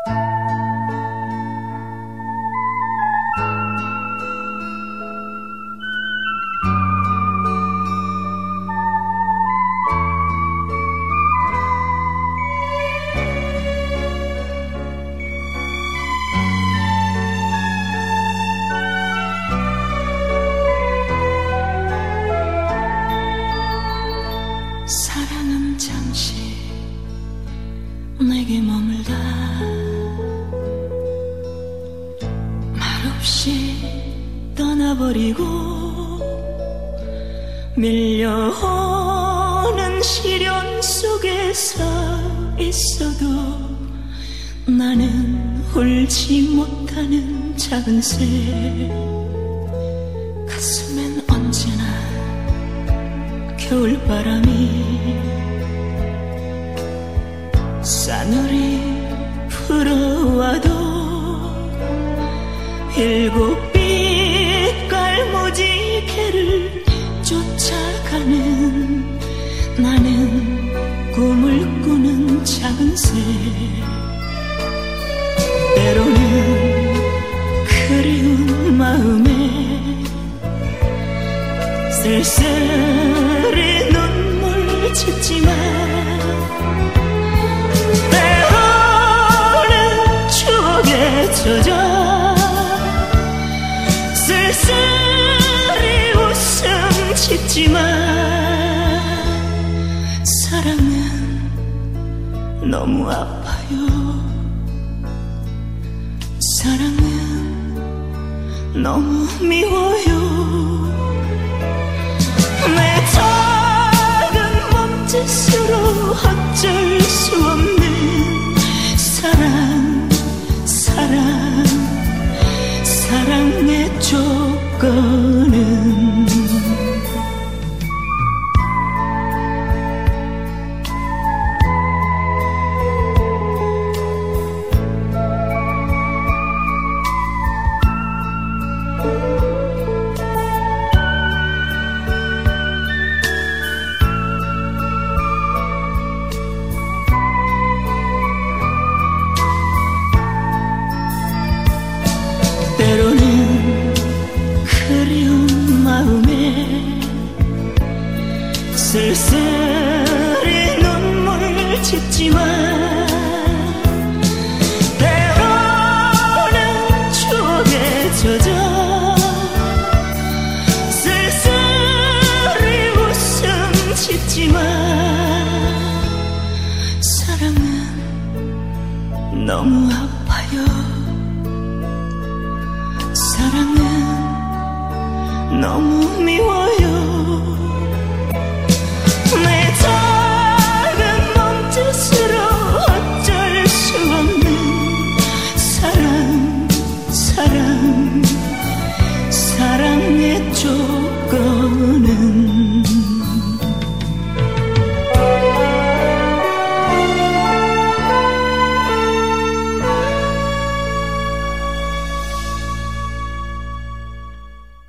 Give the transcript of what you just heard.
사랑은 잠시 내게 머물다 말없이 떠나버리고 밀려오는 시련 속에서 있어도 나는 울지 못하는 작은 새 가슴엔 언제나 겨울바람이 싸늘히 불어와도 일곱 빛깔 무지개를 쫓아가는 나는 꿈을 꾸는 작은 새 때로는 그리운 마음에 쓸쓸히 눈물 짓지만 때로는 추억에 젖어 쓸쓸히 웃음 짓지만 사랑은 너무 아파요. 사랑은 너무 미워요. 내 작은 몸짓으로 어쩔 수 없는 사랑의 조건은 때로는 그리운 마음에 쓸쓸히 눈물 짓지만 때로는 추억에 젖어 쓸쓸히 웃음 짓지만 사랑은 너무 아파요. 사랑은 너무 미워요.